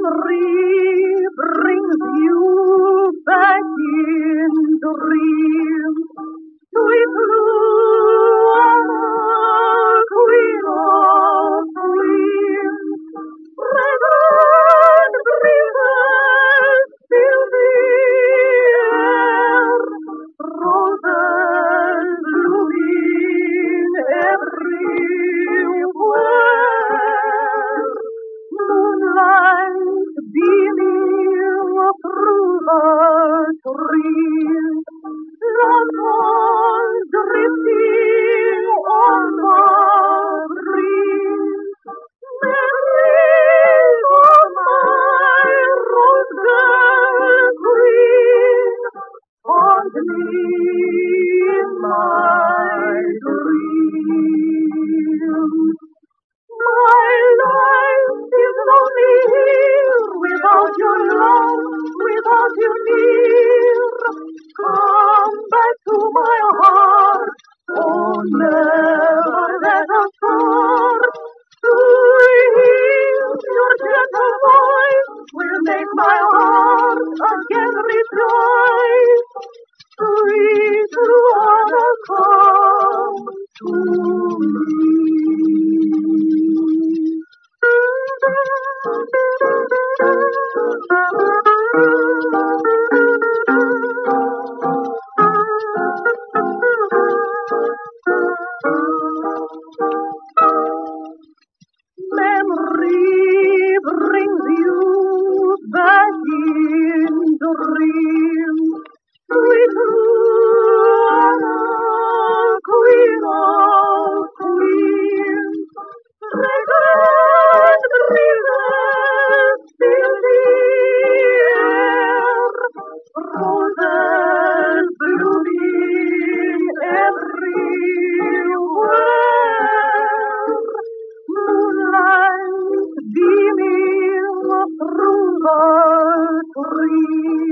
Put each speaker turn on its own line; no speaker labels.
Memory brings you back in dreams. Sweet Luana, queen of queens, fragrant breezes fill the air, roses blooming everywhere, moonlight beaming through the trees, loved ones drifting on the breeze. Memories of my rose girl queen haunt me in my dreams. My life is lonely here without your love, without you near. Come back to my heart, oh never let us part. Sweet, your gentle voice will make my heart again rejoice. Sweet Luana, come to me. Memory brings you back in dreams. Sweet Luana, queen of queens, fragrant breezes fill the air, roses blooming everywhere, moonlight beaming through the trees.